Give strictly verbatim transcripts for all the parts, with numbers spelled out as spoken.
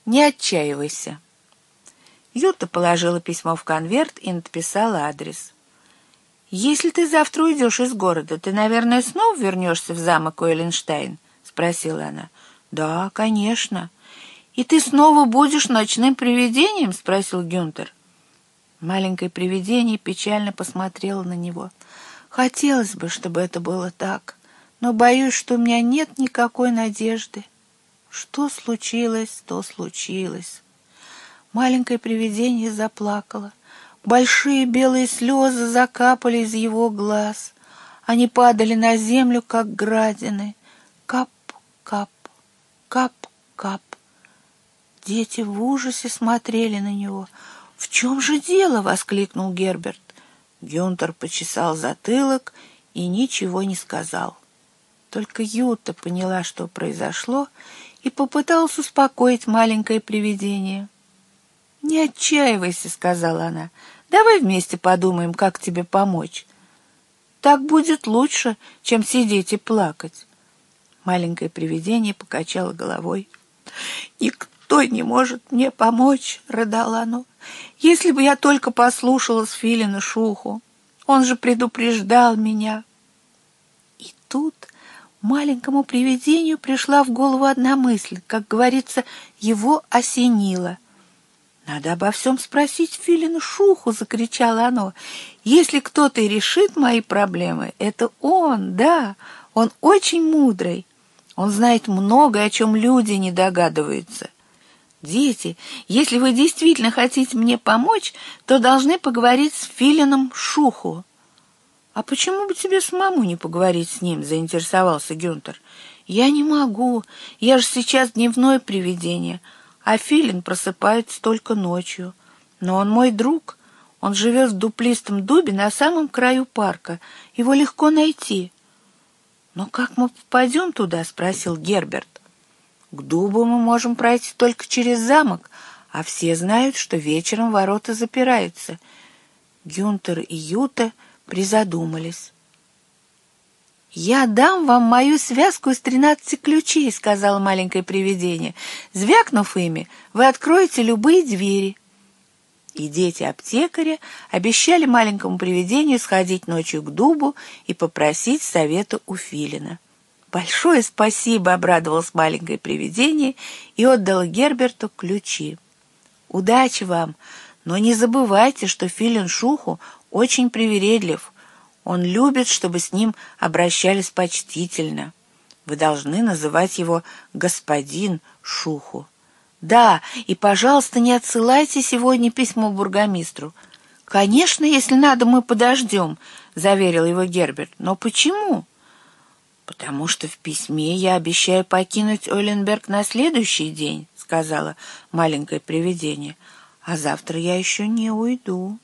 Не отчаивайся». Юта положила письмо в конверт и написала адрес. «Если ты завтра уйдешь из города, ты, наверное, снова вернешься в замок Ойленштейн?» — спросила она. «Да, конечно». «И ты снова будешь ночным привидением?» — спросил Гюнтер. Маленькое привидение печально посмотрело на него. «Хотелось бы, чтобы это было так, но боюсь, что у меня нет никакой надежды. Что случилось, то случилось». Маленькое привидение заплакало. Большие белые слезы закапали из его глаз. Они падали на землю, как градины. Кап-кап, кап-кап. Дети в ужасе смотрели на него. «В чем же дело?» — воскликнул Герберт. Гюнтер почесал затылок и ничего не сказал. Только Юта поняла, что произошло, и попыталась успокоить маленькое привидение. «Не отчаивайся», — сказала она. «Давай вместе подумаем, как тебе помочь. Так будет лучше, чем сидеть и плакать». Маленькое привидение покачало головой. «Никто не может мне помочь», — рыдало оно. «Если бы я только послушалась Филина Шуху. Он же предупреждал меня». И тут маленькому привидению пришла в голову одна мысль, как говорится, его осенило. «Надо обо всем спросить Филина Шуху», — закричало оно. «Если кто-то и решит мои проблемы, это он, да, он очень мудрый. Он знает многое, о чем люди не догадываются. Дети, если вы действительно хотите мне помочь, то должны поговорить с Филином Шуху». «А почему бы тебе самому не поговорить с ним?» — заинтересовался Гюнтер. «Я не могу, я же сейчас дневное привидение, а Филин просыпается только ночью. Но он мой друг, он живет в дуплистом дубе на самом краю парка, его легко найти». «Но как мы попадем туда?» — спросил Герберт. «К дубу мы можем пройти только через замок, а все знают, что вечером ворота запираются». Гюнтер и Юта призадумались. «Я дам вам мою связку из тринадцати ключей», — сказала маленькое привидение. «Звякнув ими, вы откроете любые двери». И дети аптекаря обещали маленькому привидению сходить ночью к дубу и попросить совета у Филина. «Большое спасибо», — обрадовалось маленькое привидение и отдало Герберту ключи. «Удачи вам, но не забывайте, что Филин Шуху очень привередлив. Он любит, чтобы с ним обращались почтительно. Вы должны называть его господин Шуху. Да, и, пожалуйста, не отсылайте сегодня письмо бургомистру». «Конечно, если надо, мы подождем», — заверил его Герберт. «Но почему?» «Потому что в письме я обещаю покинуть Ойленберг на следующий день», — сказала маленькое привидение. «А завтра я еще не уйду».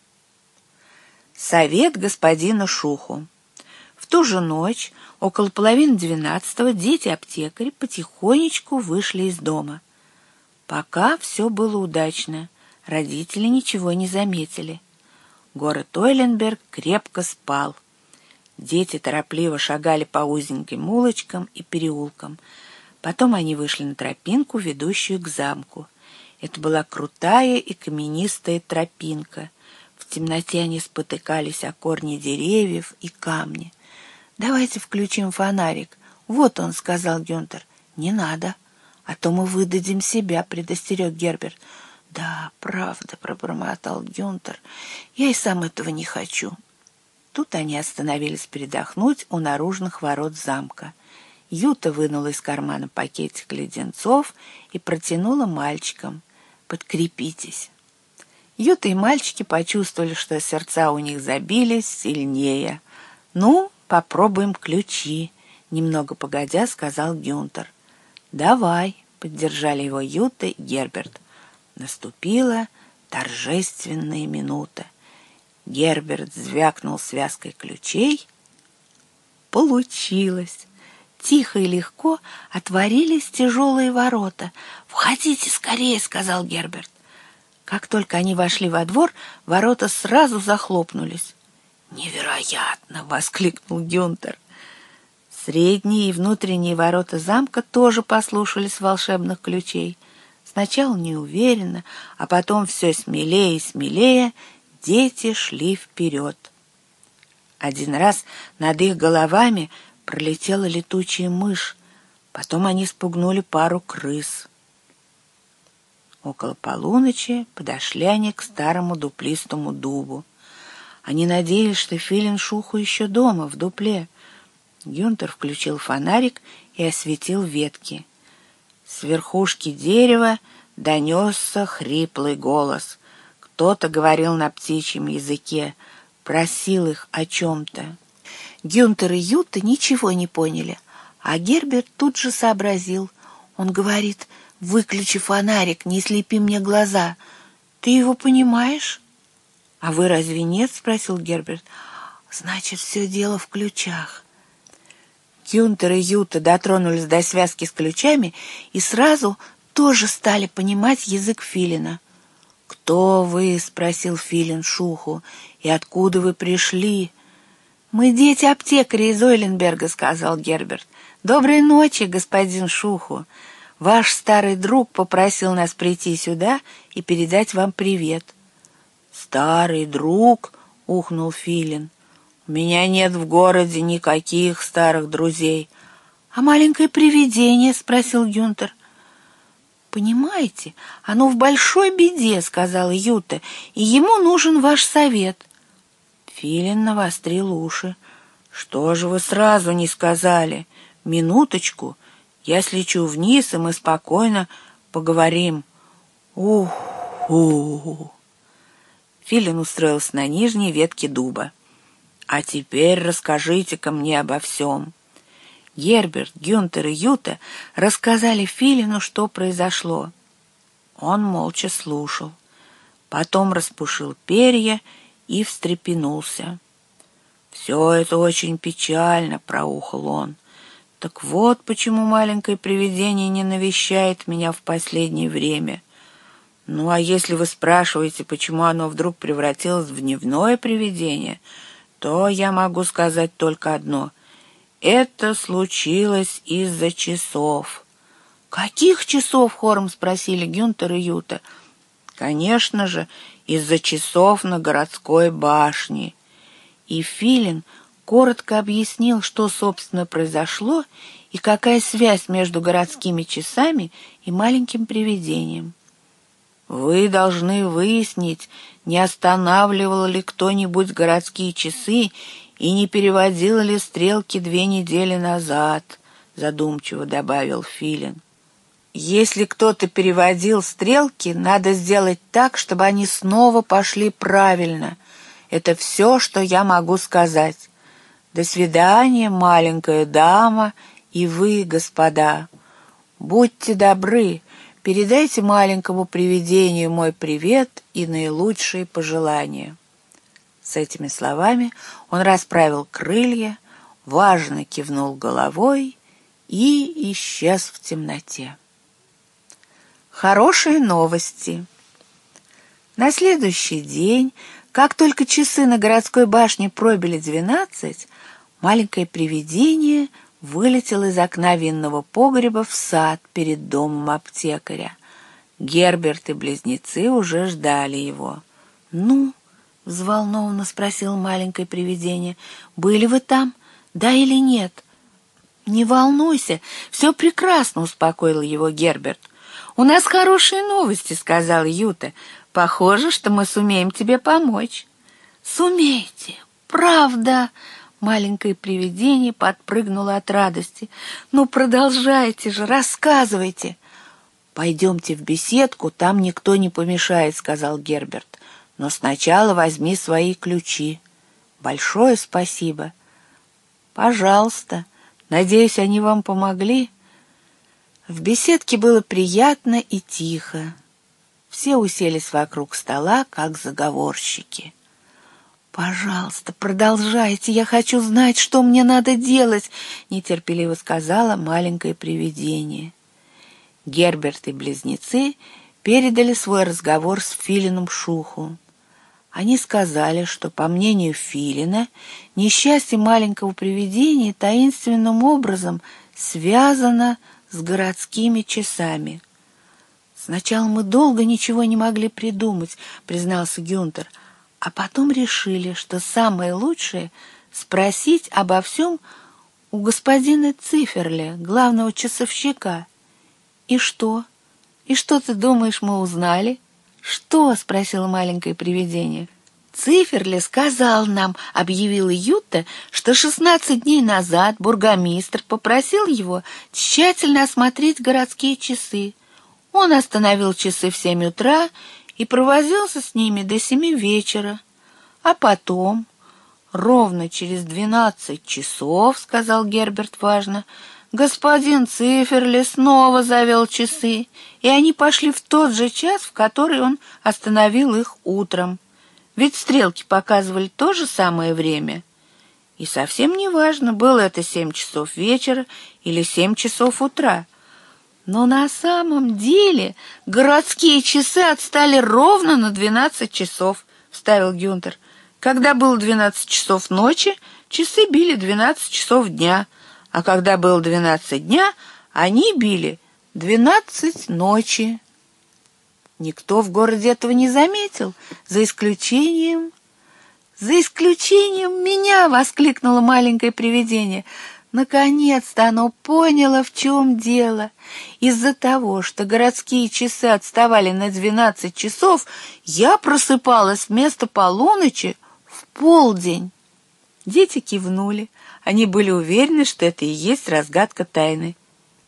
Совет господина Шуху. В ту же ночь, около половины двенадцатого, дети-аптекари потихонечку вышли из дома. Пока все было удачно, родители ничего не заметили. Город Ойленберг крепко спал. Дети торопливо шагали по узеньким улочкам и переулкам. Потом они вышли на тропинку, ведущую к замку. Это была крутая и каменистая тропинка. В темноте они спотыкались о корни деревьев и камни. «Давайте включим фонарик. Вот он», — сказал Гюнтер. «Не надо, а то мы выдадим себя», — предостерег Герберт. «Да, правда», — пробормотал Гюнтер. «Я и сам этого не хочу». Тут они остановились передохнуть у наружных ворот замка. Юта вынула из кармана пакетик леденцов и протянула мальчикам. «Подкрепитесь». Юта и мальчики почувствовали, что сердца у них забились сильнее. «Ну, попробуем ключи», — немного погодя сказал Гюнтер. «Давай», — поддержали его Юта и Герберт. Наступила торжественная минута. Герберт звякнул связкой ключей. Получилось. Тихо и легко отворились тяжелые ворота. «Входите скорее», — сказал Герберт. Как только они вошли во двор, ворота сразу захлопнулись. «Невероятно!» — воскликнул Гюнтер. Средние и внутренние ворота замка тоже послушались волшебных ключей. Сначала неуверенно, а потом все смелее и смелее дети шли вперед. Один раз над их головами пролетела летучая мышь, потом они спугнули пару крыс. Около полуночи подошли они к старому дуплистому дубу. Они надеялись, что филин Шуху еще дома, в дупле. Гюнтер включил фонарик и осветил ветки. С верхушки дерева донесся хриплый голос. Кто-то говорил на птичьем языке, просил их о чем-то. Гюнтер и Юта ничего не поняли, а Герберт тут же сообразил. Он говорит: «Выключи фонарик, не слепи мне глаза. Ты его понимаешь?» «А вы разве нет?» — спросил Герберт. «Значит, все дело в ключах». Гюнтер и Юта дотронулись до связки с ключами и сразу тоже стали понимать язык филина. «Кто вы?» — спросил филин Шуху. «И откуда вы пришли?» «Мы дети аптекаря из Ойленберга», — сказал Герберт. «Доброй ночи, господин Шуху. Ваш старый друг попросил нас прийти сюда и передать вам привет». «Старый друг?» — ухнул филин. «У меня нет в городе никаких старых друзей». «А маленькое привидение?» — спросил Гюнтер. «Понимаете, оно в большой беде», — сказала Юта, — «и ему нужен ваш совет». Филин навострил уши. «Что же вы сразу не сказали? Минуточку, я слечу вниз, и мы спокойно поговорим». «Ух-ху!» Филин устроился на нижней ветке дуба. «А теперь расскажите-ка мне обо всем». Герберт, Гюнтер и Юта рассказали филину, что произошло. Он молча слушал. Потом распушил перья и встрепенулся. «Все это очень печально», — проухал он. «Так вот почему маленькое привидение не навещает меня в последнее время. Ну, а если вы спрашиваете, почему оно вдруг превратилось в дневное привидение, то я могу сказать только одно. Это случилось из-за часов». «Каких часов?» — хором спросили Гюнтер и Юта. «Конечно же, из-за часов на городской башне». И филин коротко объяснил, что, собственно, произошло и какая связь между городскими часами и маленьким привидением. «Вы должны выяснить, не останавливал ли кто-нибудь городские часы и не переводил ли стрелки две недели назад», — задумчиво добавил филин. «Если кто-то переводил стрелки, надо сделать так, чтобы они снова пошли правильно. Это все, что я могу сказать. До свидания, маленькая дама, и вы, господа. Будьте добры, передайте маленькому привидению мой привет и наилучшие пожелания». С этими словами он расправил крылья, важно кивнул головой и исчез в темноте. Хорошие новости. На следующий день, как только часы на городской башне пробили двенадцать, маленькое привидение вылетело из окна винного погреба в сад перед домом аптекаря. Герберт и близнецы уже ждали его. «Ну?» — взволнованно спросил маленькое привидение. «Были вы там? Да или нет?» «Не волнуйся, все прекрасно», — успокоил его Герберт. «У нас хорошие новости», — сказал Юта. «Похоже, что мы сумеем тебе помочь». «Сумеете? Правда?» Маленькое привидение подпрыгнуло от радости. «Ну, продолжайте же, рассказывайте». «Пойдемте в беседку, там никто не помешает», — сказал Герберт. «Но сначала возьми свои ключи». «Большое спасибо». «Пожалуйста. Надеюсь, они вам помогли?» В беседке было приятно и тихо. Все уселись вокруг стола, как заговорщики. «Пожалуйста, продолжайте, я хочу знать, что мне надо делать», — нетерпеливо сказала маленькое привидение. Герберт и близнецы передали свой разговор с филином Шуху. Они сказали, что, по мнению филина, несчастье маленького привидения таинственным образом связано с городскими часами. «Сначала мы долго ничего не могли придумать», — признался Гюнтер, «а потом решили, что самое лучшее — спросить обо всем у господина Циферля, главного часовщика». «И что? И что, ты думаешь, мы узнали?» «Что?» — спросило маленькое привидение. «Циферле сказал нам, — объявила Ютта, — что шестнадцать дней назад бургомистр попросил его тщательно осмотреть городские часы. Он остановил часы в семь утра и провозился с ними до семи вечера. А потом, ровно через двенадцать часов, — сказал Герберт важно, — господин Циферле снова завел часы, и они пошли в тот же час, в который он остановил их утром. Ведь стрелки показывали то же самое время. И совсем не важно, было это семь часов вечера или семь часов утра. Но на самом деле городские часы отстали ровно на двенадцать часов, — вставил Гюнтер. Когда было двенадцать часов ночи, часы били двенадцать часов дня, а когда было двенадцать дня, они били двенадцать ночи. Никто в городе этого не заметил, за исключением... «За исключением меня!» — воскликнуло маленькое привидение. Наконец-то оно поняло, в чем дело. Из-за того, что городские часы отставали на двенадцать часов, я просыпалась вместо полуночи в полдень. Дети кивнули. Они были уверены, что это и есть разгадка тайны.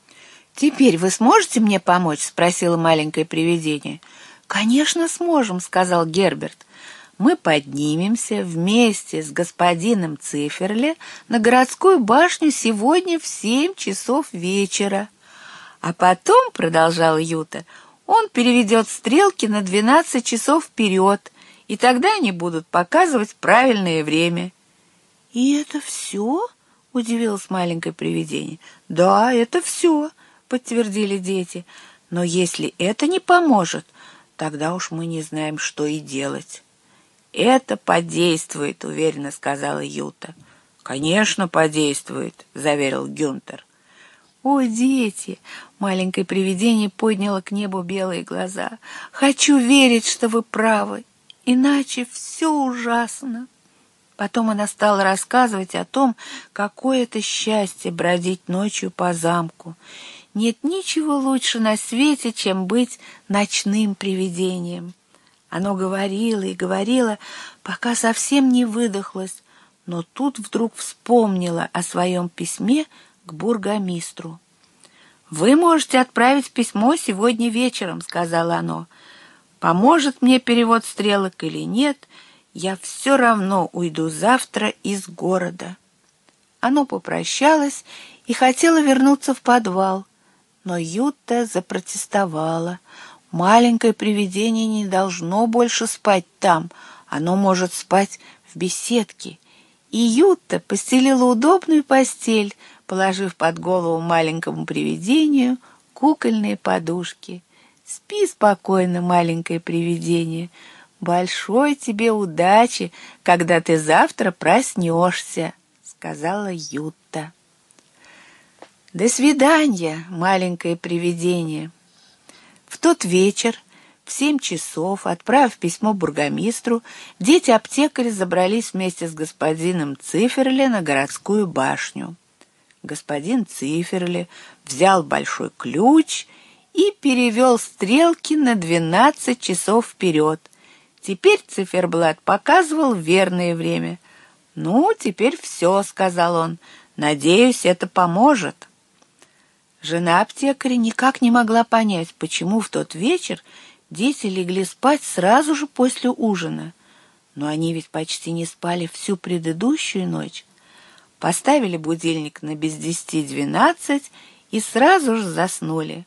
«Теперь вы сможете мне помочь?» — спросило маленькое привидение. «Конечно, сможем», — сказал Герберт. «Мы поднимемся вместе с господином Циферле на городскую башню сегодня в семь часов вечера. А потом, — продолжала Юта, — он переведет стрелки на двенадцать часов вперед, и тогда они будут показывать правильное время». «И это все?» — удивилось маленькое привидение. «Да, это все», — подтвердили дети. «Но если это не поможет, тогда уж мы не знаем, что и делать». «Это подействует», — уверенно сказала Юта. «Конечно, подействует», — заверил Гюнтер. «Ой, дети!» — маленькое привидение подняло к небу белые глаза. «Хочу верить, что вы правы, иначе все ужасно». Потом она стала рассказывать о том, какое это счастье бродить ночью по замку. Нет ничего лучше на свете, чем быть ночным привидением. Оно говорило и говорило, пока совсем не выдохлось, но тут вдруг вспомнило о своем письме к бургомистру. «Вы можете отправить письмо сегодня вечером», — сказала оно. «Поможет мне перевод стрелок или нет, я все равно уйду завтра из города». Оно попрощалось и хотело вернуться в подвал, но Юта запротестовала. Маленькое привидение не должно больше спать там, оно может спать в беседке. И Юта постелила удобную постель, положив под голову маленькому привидению кукольные подушки. «Спи спокойно, маленькое привидение. Большой тебе удачи, когда ты завтра проснешься», — сказала Юта. «До свидания, маленькое привидение». В тот вечер, в семь часов, отправив письмо бургомистру, дети аптекаря забрались вместе с господином Циферле на городскую башню. Господин Циферле взял большой ключ и перевел стрелки на двенадцать часов вперед. Теперь циферблат показывал верное время. «Ну, теперь все», — сказал он. «Надеюсь, это поможет». Жена аптекаря никак не могла понять, почему в тот вечер дети легли спать сразу же после ужина. Но они ведь почти не спали всю предыдущую ночь. Поставили будильник на без десяти двенадцать и сразу же заснули.